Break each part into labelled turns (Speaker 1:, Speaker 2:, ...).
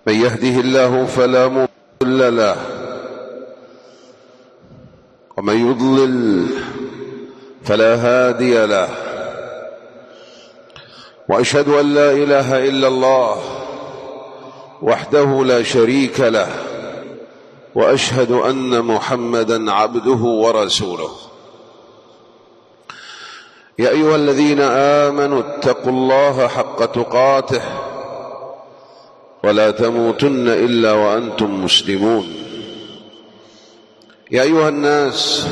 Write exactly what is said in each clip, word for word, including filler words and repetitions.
Speaker 1: من يهده الله فلا مضل له ومن يضلل فلا هادي له، وأشهد أن لا إله إلا الله وحده لا شريك له، وأشهد أن محمدًا عبده ورسوله. يا أيها الذين آمنوا اتقوا الله حق تقاته ولا تموتن إلا وأنتم مسلمون. يا أيها الناس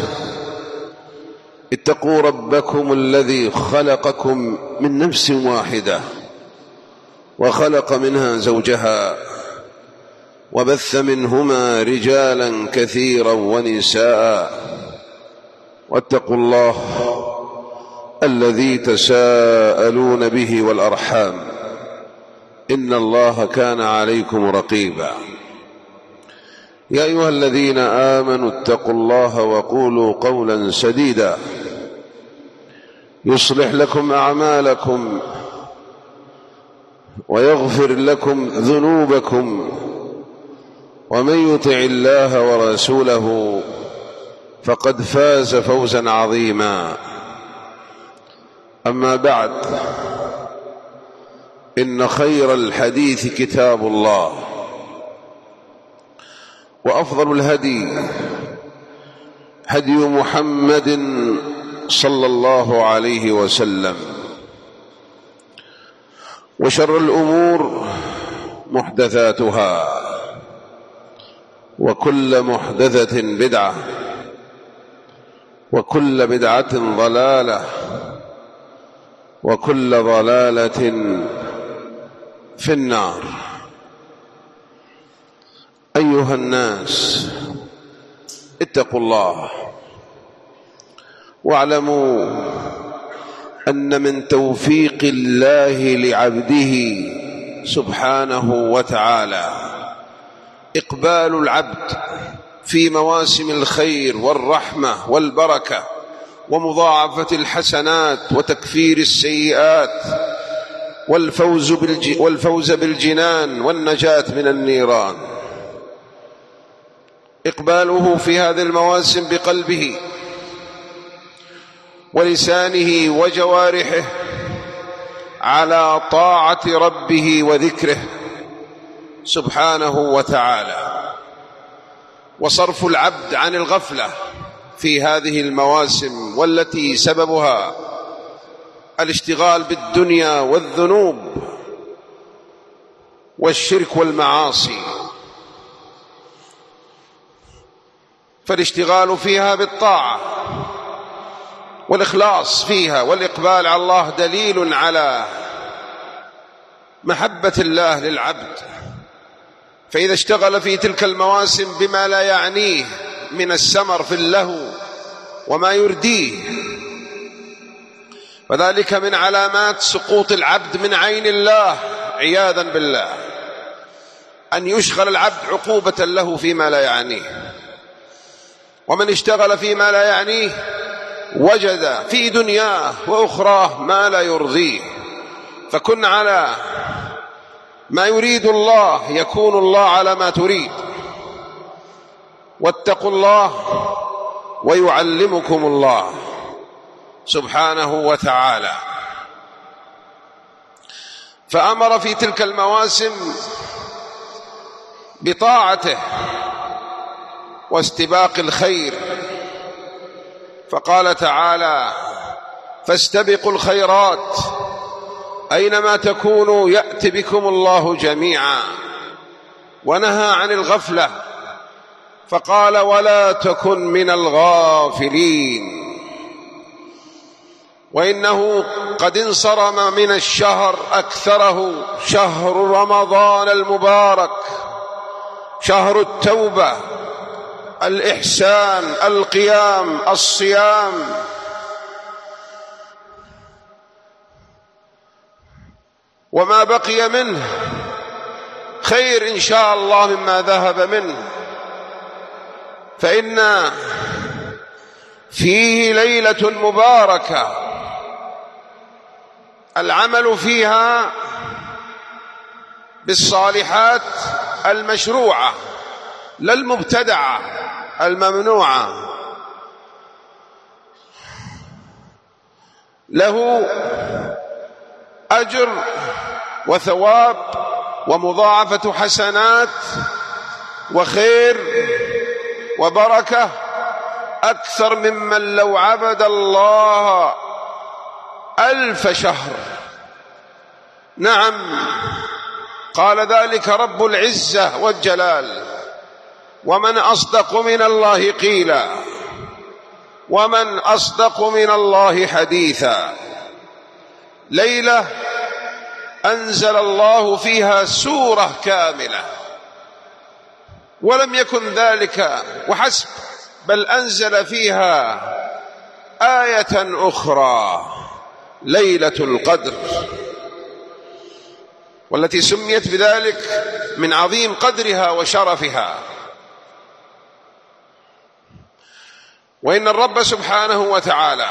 Speaker 1: اتقوا ربكم الذي خلقكم من نفس واحدة وخلق منها زوجها وبث منهما رجالا كثيرا ونساء، واتقوا الله الذي تساءلون به والأرحام إن الله كان عليكم رقيبا. يا أيها الذين آمنوا اتقوا الله وقولوا قولا سديدا يصلح لكم أعمالكم ويغفر لكم ذنوبكم، ومن يطع الله ورسوله فقد فاز فوزا عظيما. أما بعد، إن خير الحديث كتاب الله، وأفضل الهدي هدي محمد صلى الله عليه وسلم، وشر الأمور محدثاتها، وكل محدثة بدعة، وكل بدعة ضلالة، وكل ضلالة في النار. أيها الناس اتقوا الله، واعلموا أن من توفيق الله لعبده سبحانه وتعالى إقبال العبد في مواسم الخير والرحمة والبركة ومضاعفة الحسنات وتكفير السيئات والفوز, بالج... والفوز بالجنان والنجاة من النيران. إقباله في هذه المواسم بقلبه ولسانه وجوارحه على طاعة ربه وذكره سبحانه وتعالى، وصرف العبد عن الغفلة في هذه المواسم، والتي سببها الاشتغال بالدنيا والذنوب والشرك والمعاصي، فالاشتغال فيها بالطاعة والإخلاص فيها والإقبال على الله دليل على محبة الله للعبد. فإذا اشتغل في تلك المواسم بما لا يعنيه من السمر في اللهو وما يرديه، وذلك من علامات سقوط العبد من عين الله عياذا بالله، أن يشغل العبد عقوبة له فيما لا يعنيه. ومن اشتغل فيما لا يعنيه وجد في دنياه وأخراه ما لا يرضيه، فكن على ما يريد الله يكون الله على ما تريد. واتقوا الله ويعلمكم الله سبحانه وتعالى. فأمر في تلك المواسم بطاعته واستباق الخير، فقال تعالى: فاستبقوا الخيرات أينما تكونوا يأت بكم الله جميعا. ونهى عن الغفلة فقال: ولا تكن من الغافلين. وإنه قد انصرم من الشهر أكثره شهر رمضان المبارك، شهر التوبة، الإحسان، القيام، الصيام، وما بقي منه خير إن شاء الله مما ذهب منه، فإن فيه ليلة مباركة العمل فيها بالصالحات المشروعة لا المبتدعة الممنوعة، له أجر وثواب ومضاعفة حسنات وخير وبركة أكثر ممن لو عبد الله ألف شهر. نعم، قال ذلك رب العزة والجلال: ومن أصدق من الله قيلا ومن أصدق من الله حديثا. ليلة أنزل الله فيها سورة كاملة، ولم يكن ذلك وحسب، بل أنزل فيها آية أخرى، ليلة القدر، والتي سميت بذلك من عظيم قدرها وشرفها. وإن الرب سبحانه وتعالى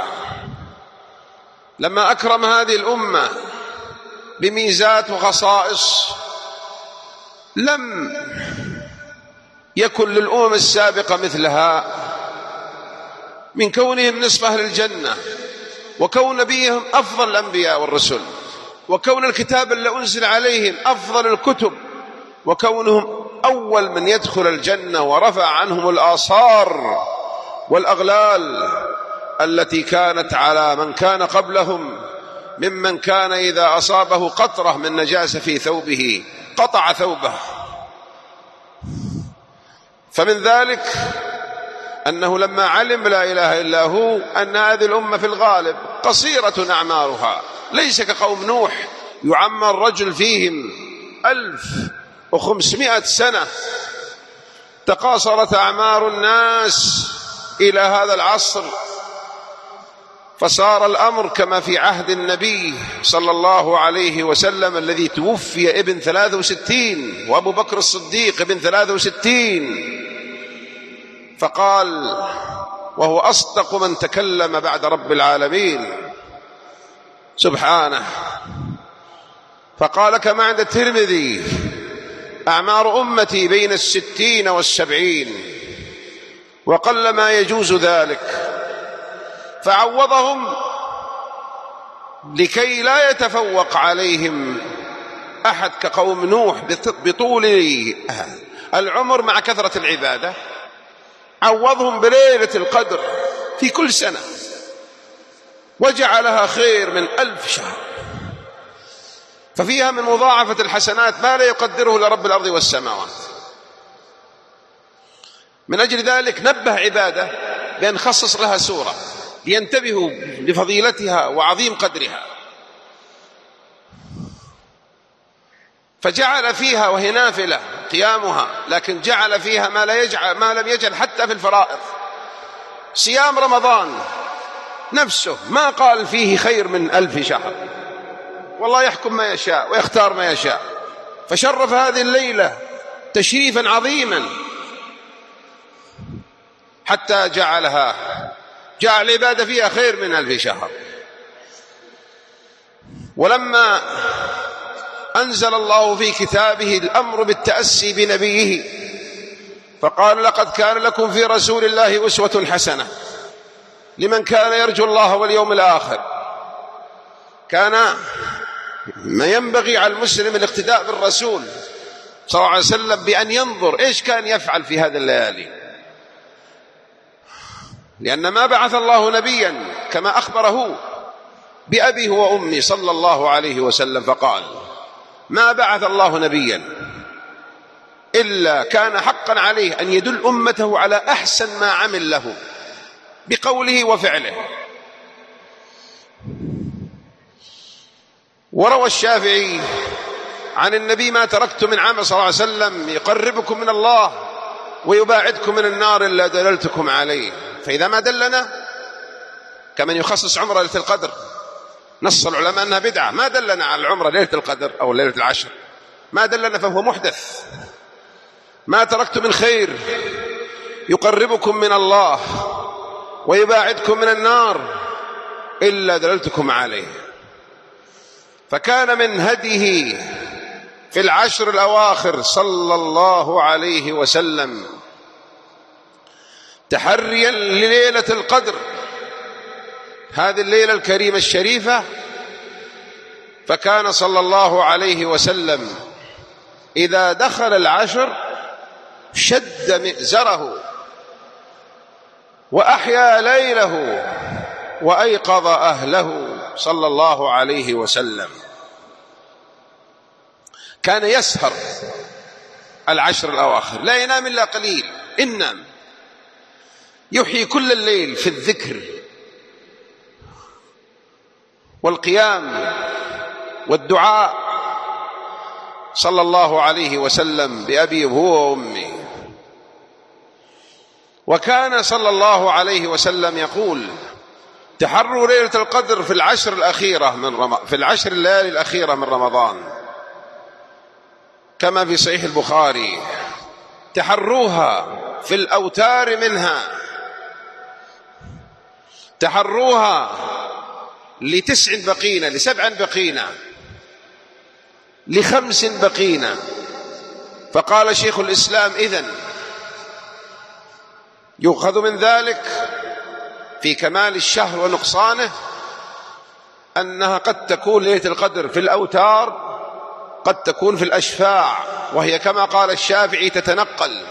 Speaker 1: لما أكرم هذه الأمة بميزات وخصائص لم يكن للأمم السابقة مثلها، من كونهم نصف أهل الجنة، وكون نبيهم أفضل الأنبياء والرسل، وكون الكتاب اللي أنزل عليهم أفضل الكتب، وكونهم أول من يدخل الجنة، ورفع عنهم الآثار والأغلال التي كانت على من كان قبلهم، ممن كان إذا أصابه قطرة من نجاسة في ثوبه قطع ثوبه. فمن ذلك أنه لما علم لا إله إلا هو أن هذه الأمة في الغالب قصيرة أعمارها، ليس كقوم نوح يعمر رجل فيهم ألف وخمسمائة سنة. تقاصرت أعمار الناس إلى هذا العصر، فصار الأمر كما في عهد النبي صلى الله عليه وسلم الذي توفي ابن ثلاثة وستين، وأبو بكر الصديق ابن ثلاثة وستين، فقال وهو أصدق من تكلم بعد رب العالمين سبحانه، فقال كما عند الترمذي: أعمار أمتي بين الستين والسبعين، وقل ما يجوز ذلك. فعوضهم لكي لا يتفوق عليهم أحد كقوم نوح بطول العمر مع كثرة العبادة، عوضهم بليلة القدر في كل سنة، وجعلها خير من ألف شهر، ففيها من مضاعفة الحسنات ما لا يقدره لرب الأرض والسماوات. من أجل ذلك نبه عباده بأن خصص لها سورة لينتبهوا لفضيلتها وعظيم قدرها، فجعل فيها، وهي نافلة قيامها، لكن جعل فيها ما لا يجعل ما لم يجعل حتى في الفرائض. صيام رمضان نفسه ما قال فيه خير من ألف شهر، والله يحكم ما يشاء ويختار ما يشاء، فشرف هذه الليلة تشريفا عظيما حتى جعلها جعل العبادة فيها خير من ألف شهر. ولما أنزل الله في كتابه الأمر بالتأسي بنبيه فقال: لقد كان لكم في رسول الله أسوة حسنة لمن كان يرجو الله واليوم الآخر. كان ما ينبغي على المسلم الاقتداء بالرسول صلى الله عليه وسلم بأن ينظر إيش كان يفعل في هذه الليالي، لأن ما بعث الله نبيا كما أخبره بأبيه وأمي صلى الله عليه وسلم، فقال: ما بعث الله نبيا إلا كان حقا عليه أن يدل أمته على أحسن ما عمل له بقوله وفعله. وروى الشافعي عن النبي: ما تركت من عمل صلى الله عليه وسلم يقربكم من الله ويباعدكم من النار إلا دللتكم عليه. فإذا ما دلنا كمن يخصص عمره ليلة القدر، نص العلماء أنها بدعة، ما دلنا على العمرة ليلة القدر أو ليلة العشر، ما دلنا فهو محدث. ما تركت من خير يقربكم من الله ويباعدكم من النار إلا دللتكم عليه. فكان من هديه في العشر الأواخر صلى الله عليه وسلم تحريا لليلة القدر، هذه الليلة الكريمة الشريفة. فكان صلى الله عليه وسلم إذا دخل العشر شد مئزره وأحيا ليله وأيقظ أهله صلى الله عليه وسلم. كان يسهر العشر الأواخر، لا ينام إلا قليل إن نام، يحيي كل الليل في الذكر والقيام والدعاء صلى الله عليه وسلم بأبي هو وأمي. وكان صلى الله عليه وسلم يقول: تحروا ليلة القدر في العشر الأخيرة من رم... في العشر الليالي الأخيرة من رمضان، كما في صحيح البخاري: تحروها في الأوتار منها، تحروها لتسع بقينا، لسبع بقينا، لخمس بقينا. فقال شيخ الإسلام: إذن يؤخذ من ذلك في كمال الشهر ونقصانه أنها قد تكون ليلة القدر في الأوتار، قد تكون في الأشفاع، وهي كما قال الشافعي تتنقل.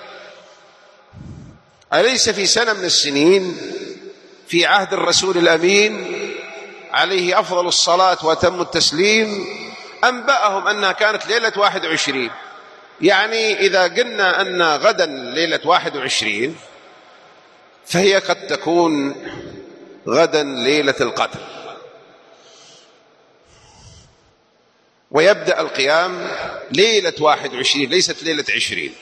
Speaker 1: أليس في سنة من السنين في عهد الرسول الأمين عليه أفضل الصلاة وأتم التسليم أنبأهم أنها كانت ليلة واحد وعشرين؟ يعني إذا قلنا أن غدا ليلة واحد وعشرين فهي قد تكون غدا ليلة القدر. ويبدأ القيام ليلة واحد وعشرين، ليست ليلة عشرين،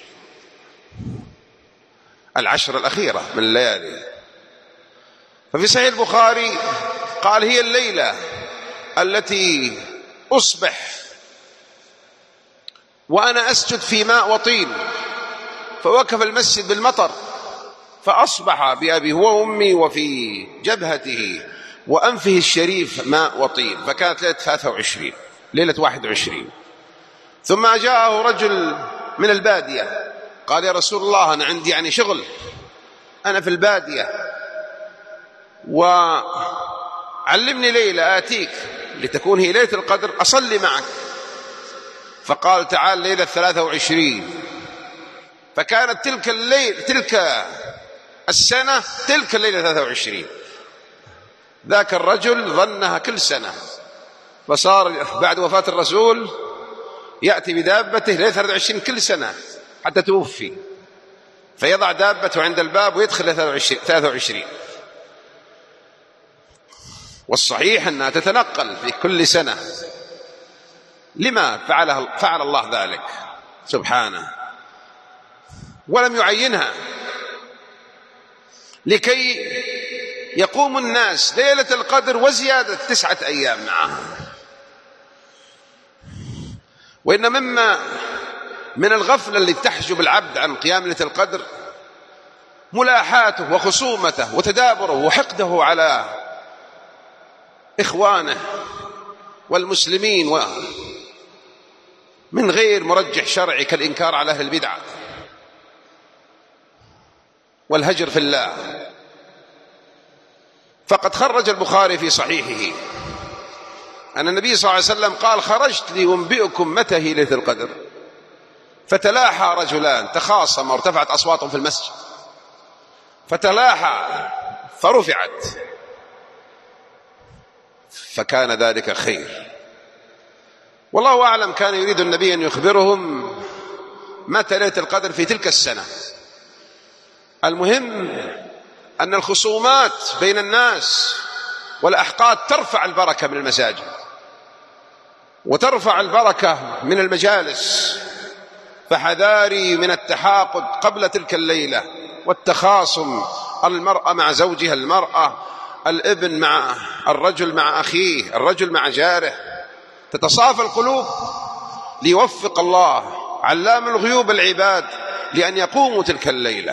Speaker 1: العشر الأخيرة من الليالي. ففي صحيح البخاري قال: هي الليلة التي أصبح وأنا أسجد في ماء وطين، فوقف المسجد بالمطر فأصبح بأبي هو وأمي وفي جبهته وأنفه الشريف ماء وطين، فكانت ليلة ثلاثة وعشرين، ليلة واحد وعشرين. ثم جاءه رجل من البادية قال: يا رسول الله، أنا عندي يعني شغل، أنا في البادية، وعلمني ليلة آتيك لتكون هي ليلة القدر أصلي معك. فقال: تعال ليلة ثلاثة وعشرين. فكانت تلك الليل تلك السنة تلك الليلة ثلاثة وعشرين. ذاك الرجل ظنها كل سنة، فصار بعد وفاة الرسول يأتي بدابته ليلة ثلاثة وعشرين كل سنة حتى توفي، فيضع دابته عند الباب ويدخل ثلاثة وعشرين. والصحيح أنها تتنقل في كل سنة. لما فعلها فعل الله ذلك سبحانه؟ ولم يعينها لكي يقوم الناس ليلة القدر وزيادة تسعة أيام معها. وإن مما من الغفلة اللي تحجب العبد عن قيام ليلة القدر ملاحاته وخصومته وتدابره وحقده على إخوانه والمسلمين، و من غير مرجح شرعي كالإنكار على أهل البدعة والهجر في الله. فقد خرج البخاري في صحيحه أن النبي صلى الله عليه وسلم قال: خرجت لأنبئكم متى هي ليلة القدر. فتلاحى رجلان تخاصما وارتفعت أصواتهم في المسجد، فتلاحى فرفعت، فكان ذلك خير. والله أعلم كان يريد النبي أن يخبرهم متى ليلة القدر في تلك السنة. المهم أن الخصومات بين الناس والأحقاد ترفع البركة من المساجد وترفع البركة من المجالس. فحذاري من التحاقد قبل تلك الليلة والتخاصم، المرأة مع زوجها، المرأة الابن مع الرجل مع أخيه، الرجل مع جاره، تتصافى القلوب ليوفق الله علام الغيوب العباد لأن يقوموا تلك الليلة.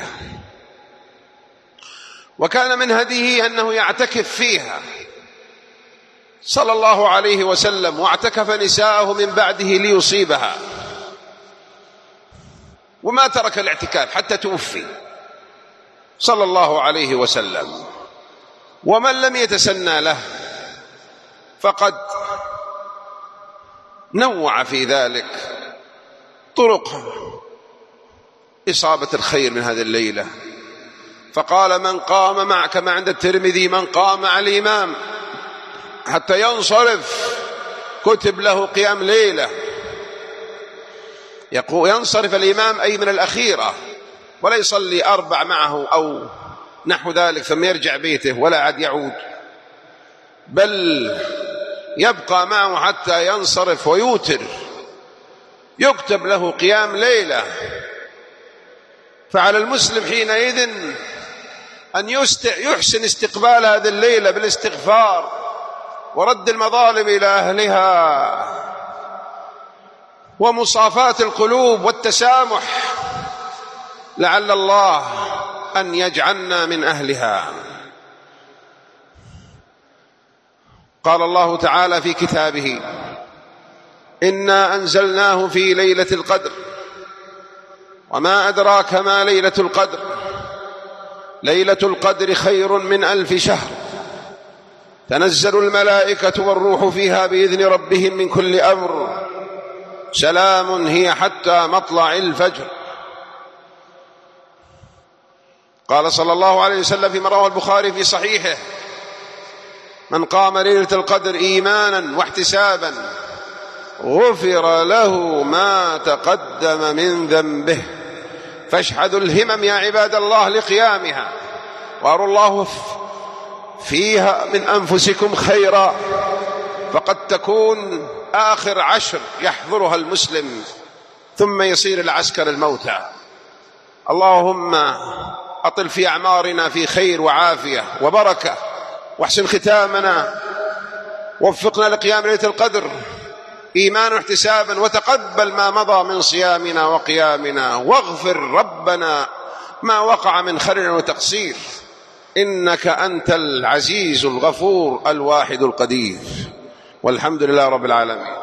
Speaker 1: وكان من هديه أنه يعتكف فيها صلى الله عليه وسلم واعتكف نساءه من بعده ليصيبها، وما ترك الاعتكاف حتى توفي صلى الله عليه وسلم. ومن لم يتسنى له فقد نوع في ذلك طرق إصابة الخير من هذه الليلة، فقال: من قام معك، كما عند الترمذي: من قام مع الإمام حتى ينصرف كتب له قيام ليلة. يقول ينصرف الإمام أي من الأخيرة، ولا يصلي أربع معه أو نحو ذلك ثم يرجع بيته ولا عاد يعود، بل يبقى معه حتى ينصرف ويوتر، يكتب له قيام ليلة. فعلى المسلم حينئذ أن يحسن استقبال هذه الليلة بالاستغفار ورد المظالم إلى أهلها ومصافاة القلوب والتسامح، لعل الله أن يجعلنا من أهلها. قال الله تعالى في كتابه: إنا أنزلناه في ليلة القدر وما أدراك ما ليلة القدر ليلة القدر خير من ألف شهر تنزل الملائكة والروح فيها بإذن ربهم من كل أمر سلام هي حتى مطلع الفجر. قال صلى الله عليه وسلم فيما رواه البخاري في صحيحه: من قام ليلة القدر إيمانا واحتسابا غفر له ما تقدم من ذنبه. فاشحذوا الهمم يا عباد الله لقيامها، وأروا الله فيها من أنفسكم خيرا، فقد تكون آخر عشر يحضرها المسلم ثم يصير العسكر الموتى. اللهم أطل في أعمارنا في خير وعافية وبركة، واحسن ختامنا، وفقنا لقيام ليلة القدر إيمانا واحتسابا، وتقبل ما مضى من صيامنا وقيامنا، واغفر ربنا ما وقع من خلل وتقصير، إنك أنت العزيز الغفور الواحد القدير. والحمد لله رب العالمين.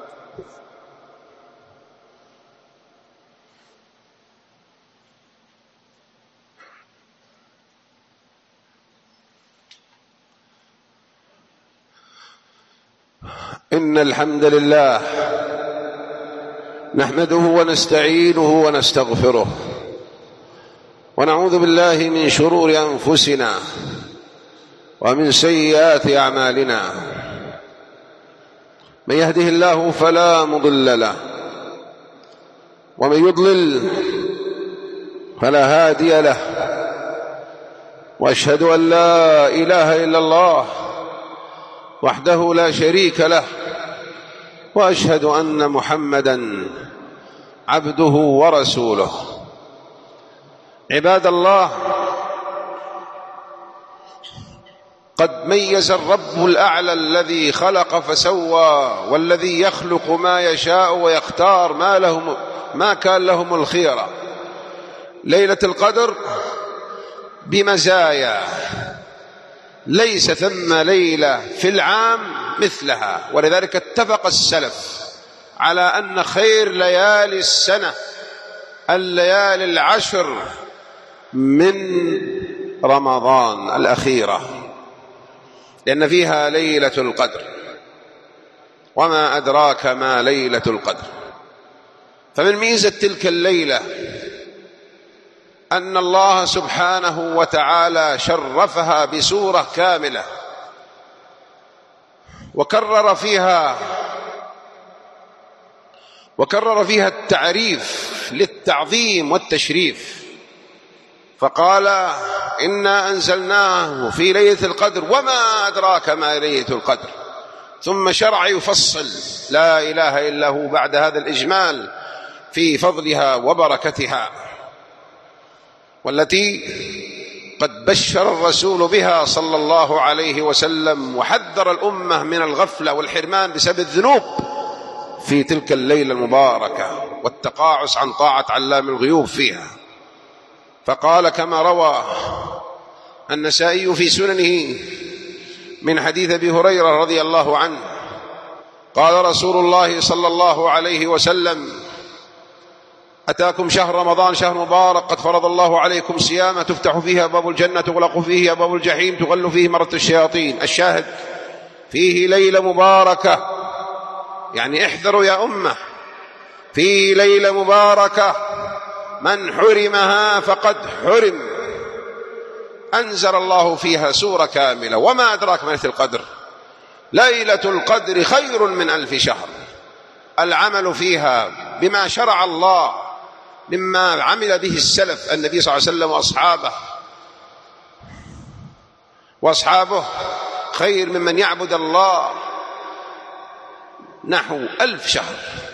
Speaker 1: إن الحمد لله نحمده ونستعينه ونستغفره، ونعوذ بالله من شرور أنفسنا ومن سيئات أعمالنا. من يهده الله فلا مضل له، ومن يضلل فلا هادي له، وأشهد أن لا إله إلا الله وحده لا شريك له، وأشهد أن محمدًا عبده ورسوله. عباد الله، قد ميز الرب الأعلى الذي خلق فسوى، والذي يخلق ما يشاء ويختار ما لهم ما كان لهم الخيرة. ليلة القدر بمزايا ليس ثم ليلة في العام مثلها، ولذلك اتفق السلف على أن خير ليالي السنة الليالي العشر من رمضان الأخيرة، لأن فيها ليلة القدر. وما أدراك ما ليلة القدر. فمن ميزة تلك الليلة أن الله سبحانه وتعالى شرفها بسورة كاملة، وكرر فيها وكرر فيها التعريف للتعظيم والتشريف، فقال: إنا أنزلناه في ليلة القدر وما أدراك ما ليلة القدر، ثم شرع يفصل لا إله إلا هو بعد هذا الإجمال في فضلها وبركتها، والتي قد بشر الرسول بها صلى الله عليه وسلم، وحذر الأمة من الغفلة والحرمان بسبب الذنوب في تلك الليلة المباركة والتقاعس عن طاعة علام الغيوب فيها. فقال كما روى النسائي في سننه من حديث أبي هريرة رضي الله عنه قال رسول الله صلى الله عليه وسلم: أتاكم شهر رمضان شهر مبارك قد فرض الله عليكم صيامه، تفتح فيه أبواب الجنة، تغلق فيه أبواب الجحيم، تغل فيه مرة الشياطين. الشاهد: فيه ليلة مباركة، يعني احذروا يا أمة، فيه ليلة مباركة من حرمها فقد حرم. أنزل الله فيها سورة كاملة. وما أدراك ما ليلة القدر؟ ليلة القدر خير من ألف شهر. العمل فيها بما شرع الله مما عمل به السلف النبي صلى الله عليه وسلم وأصحابه وأصحابه خير ممن يعبد الله نحو ألف شهر.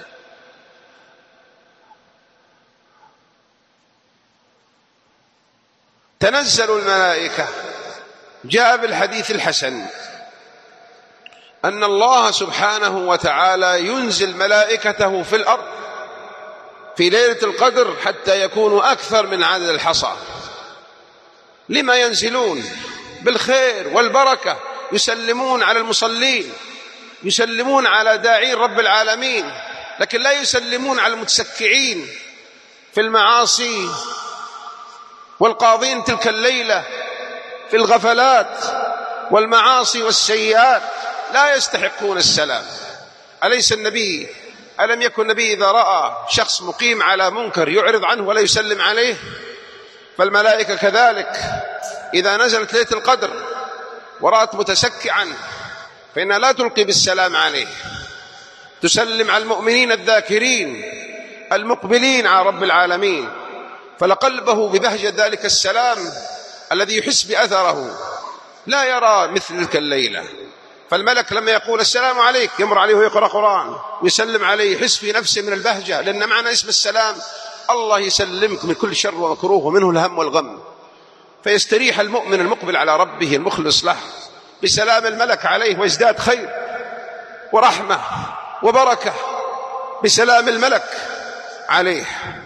Speaker 1: تنزل الملائكة. جاء بالحديث الحسن أن الله سبحانه وتعالى ينزل ملائكته في الأرض في ليلة القدر حتى يكونوا أكثر من عدد الحصى. لما ينزلون؟ بالخير والبركة، يسلمون على المصلين، يسلمون على داعين رب العالمين، لكن لا يسلمون على المتسكعين في المعاصي والقاضين تلك الليلة في الغفلات والمعاصي والسيئات، لا يستحقون السلام. أليس النبي ألم يكن النبي إذا رأى شخص مقيم على منكر يعرض عنه ولا يسلم عليه؟ فالملائكة كذلك إذا نزلت ليلة القدر ورأت متسكعا فإنها لا تلقي بالسلام عليه، تسلم على المؤمنين الذاكرين المقبلين على رب العالمين، فلقلبه ببهجة ذلك السلام الذي يحس بأثره لا يرى مثل تلك الليلة. فالملك لما يقول السلام عليك يمر عليه ويقرأ قرآن ويسلم عليه، يحس في نفسه من البهجة، لأن معنى اسم السلام الله يسلمك من كل شر ومكروه ومنه الهم والغم، فيستريح المؤمن المقبل على ربه المخلص له بسلام الملك عليه، ويزداد خير ورحمة وبركة بسلام الملك عليه.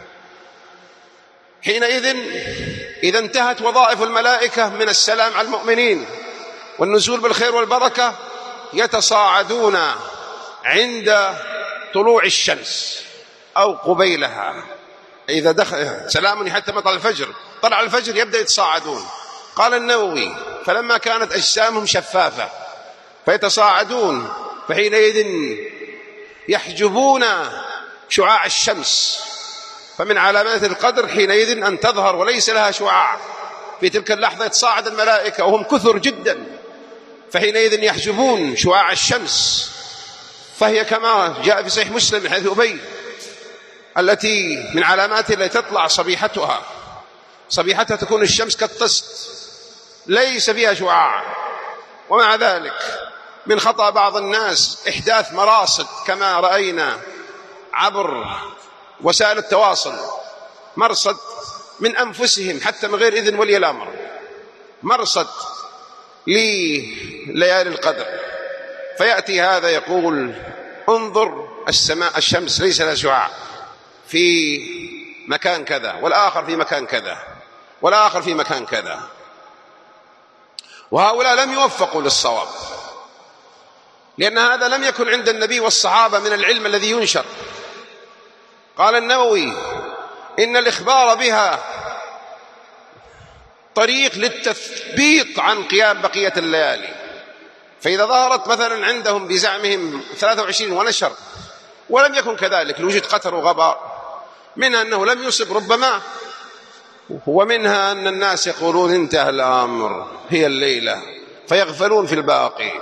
Speaker 1: حينئذ إذا انتهت وظائف الملائكة من السلام على المؤمنين والنزول بالخير والبركة، يتصاعدون عند طلوع الشمس أو قبيلها. إذا دخل سلام حتى مطلع الفجر، طلع الفجر يبدأ يتصاعدون. قال النووي: فلما كانت أجسامهم شفافة فيتصاعدون، فحينئذ يحجبون شعاع الشمس، فمن علامات القدر حينئذ أن تظهر وليس لها شعاع. في تلك اللحظة يتصاعد الملائكة وهم كثر جدا، فحينئذ يحجبون شعاع الشمس، فهي كما جاء في صحيح مسلم من حديث أبي التي من علاماتها التي تطلع صبيحتها صبيحتها تكون الشمس كالطست ليس فيها شعاع. ومع ذلك من خطأ بعض الناس إحداث مراصد كما رأينا عبر وسائل التواصل، مرصد من أنفسهم حتى من غير إذن ولي الأمر، مرصد لليالي القدر، فيأتي هذا يقول: انظر السماء الشمس ليس لها شعاع في مكان كذا، والآخر في مكان كذا، والآخر في مكان كذا. وهؤلاء لم يوفقوا للصواب، لأن هذا لم يكن عند النبي والصحابة من العلم الذي ينشر. قال النووي: إن الإخبار بها طريق للتثبيط عن قيام بقية الليالي. فإذا ظهرت مثلا عندهم بزعمهم ثلاثة وعشرين ونشر ولم يكن كذلك لوجود قتر وغبار، منها أنه لم يصب ربما، ومنها أن الناس يقولون انتهى الأمر هي الليلة فيغفلون في الباقي.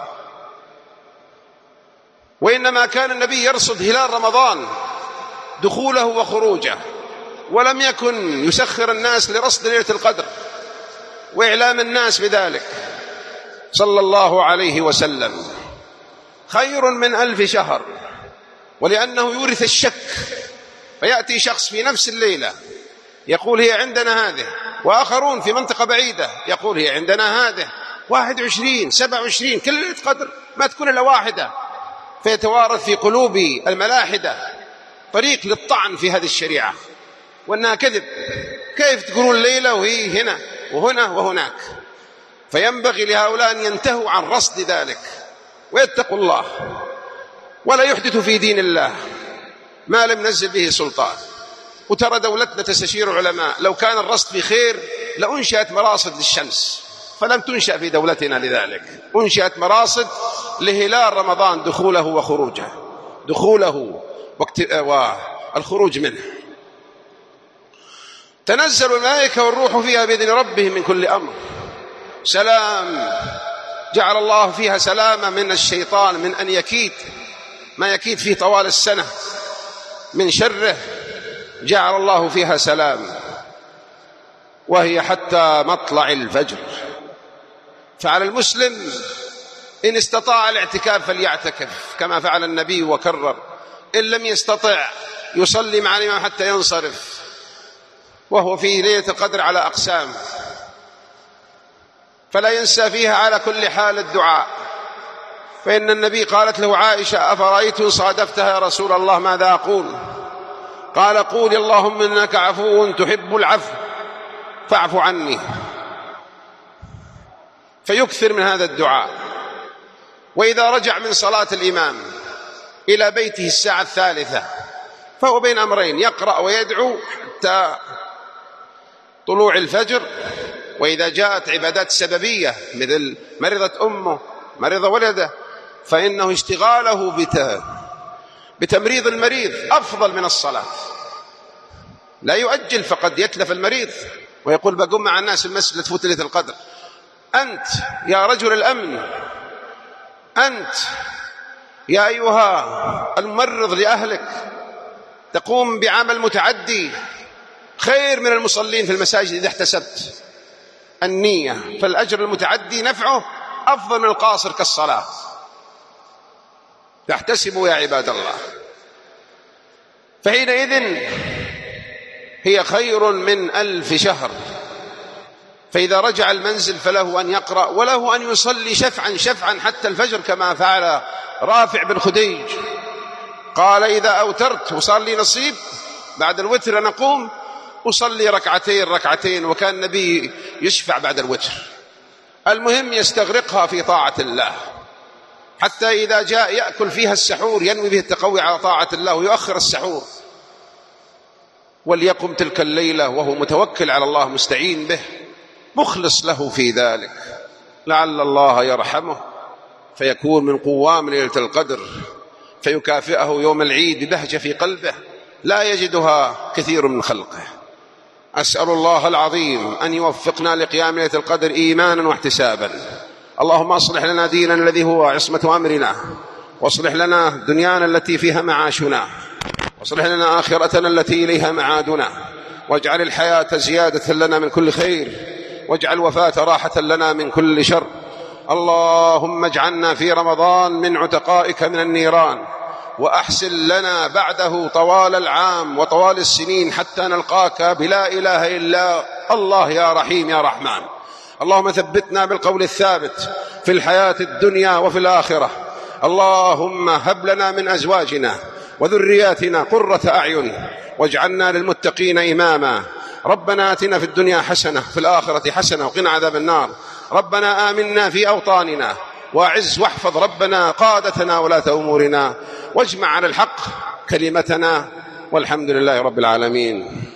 Speaker 1: وإنما كان النبي يرصد هلال رمضان دخوله وخروجه، ولم يكن يسخر الناس لرصد ليلة القدر وإعلام الناس بذلك صلى الله عليه وسلم. خير من ألف شهر، ولأنه يورث الشك، فيأتي شخص في نفس الليلة يقول هي عندنا هذه، وآخرون في منطقة بعيدة يقول هي عندنا هذه، واحد وعشرين سبع وعشرين كل ليلة قدر ما تكون إلا واحدة، فيتوارث في قلوب الملاحدة طريق للطعن في هذه الشريعة وأنها كذب. كيف تقولون الليلة وهي هنا وهنا وهناك؟ فينبغي لهؤلاء أن ينتهوا عن رصد ذلك ويتقوا الله ولا يحدثوا في دين الله ما لم ننزل به سلطان. وترى دولتنا تستشير علماء، لو كان الرصد في خير لأنشأت مراصد للشمس، فلم تنشأ في دولتنا لذلك. أنشأت مراصد لهلال رمضان، دخوله وخروجه، دخوله والخروج منه. تنزل الملائكة والروح فيها بإذن ربهم من كل أمر، سلام، جعل الله فيها سلامة من الشيطان، من أن يكيد ما يكيد فيه طوال السنة من شره، جعل الله فيها سلام، وهي حتى مطلع الفجر. فعلى المسلم إن استطاع الاعتكاف فليعتكف كما فعل النبي وكرر، إن لم يستطع يصلي مع الإمام حتى ينصرف، وهو في ليلة القدر على أقسام، فلا ينسى فيها على كل حال الدعاء. فإن النبي قالت له عائشة: أفرأيت صادفتها يا رسول الله ماذا أقول؟ قال: قولي اللهم إنك عفو تحب العفو فاعف عني. فيكثر من هذا الدعاء. وإذا رجع من صلاة الإمام إلى بيته الساعة الثالثة فهو بين أمرين: يقرأ ويدعو حتى طلوع الفجر. وإذا جاءت عبادات سببية مثل مرضت أمه، مرض ولده، فإنه اشتغاله بت... بتمريض المريض أفضل من الصلاة. لا يؤجل، فقد يتلف المريض ويقول بقوم مع الناس المسجد لتفوت ليلة القدر. أنت يا رجل الأمن، أنت يا أيها الممرض لأهلك، تقوم بعمل متعدي خير من المصلين في المساجد إذا احتسبت النية، فالأجر المتعدي نفعه أفضل من القاصر كالصلاة. فاحتسبوا يا عباد الله. فحينئذ هي خير من ألف شهر. فإذا رجع المنزل فله أن يقرأ، وله أن يصلي شفعا شفعا حتى الفجر كما فعل رافع بن خديج. قال: إذا أوترت وصار لي نصيب بعد الوتر نقوم أصلي ركعتين ركعتين، وكان النبي يشفع بعد الوتر. المهم يستغرقها في طاعة الله، حتى إذا جاء يأكل فيها السحور ينوي به التقوي على طاعة الله ويؤخر السحور، وليقم تلك الليلة وهو متوكل على الله مستعين به مخلص له في ذلك، لعل الله يرحمه فيكون من قوام ليلة القدر، فيكافئه يوم العيد ببهجة في قلبه لا يجدها كثير من خلقه. أسأل الله العظيم أن يوفقنا لقيام ليلة القدر إيمانا واحتسابا. اللهم أصلح لنا ديننا الذي هو عصمة أمرنا، واصلح لنا دنيانا التي فيها معاشنا، واصلح لنا آخرتنا التي إليها معادنا، واجعل الحياة زيادة لنا من كل خير، واجعل الوفاة راحة لنا من كل شر. اللهم اجعلنا في رمضان من عتقائك من النيران، وأحسن لنا بعده طوال العام وطوال السنين حتى نلقاك بلا إله إلا الله يا رحيم يا رحمن. اللهم ثبتنا بالقول الثابت في الحياة الدنيا وفي الآخرة. اللهم هب لنا من أزواجنا وذرياتنا قرة أعين واجعلنا للمتقين إماما. ربنا آتنا في الدنيا حسنة في الآخرة حسنة وقنا عذاب النار. ربنا آمنا في أوطاننا وأعز واحفظ ربنا قادتنا ولاة أمورنا، واجمع على الحق كلمتنا، والحمد لله رب العالمين.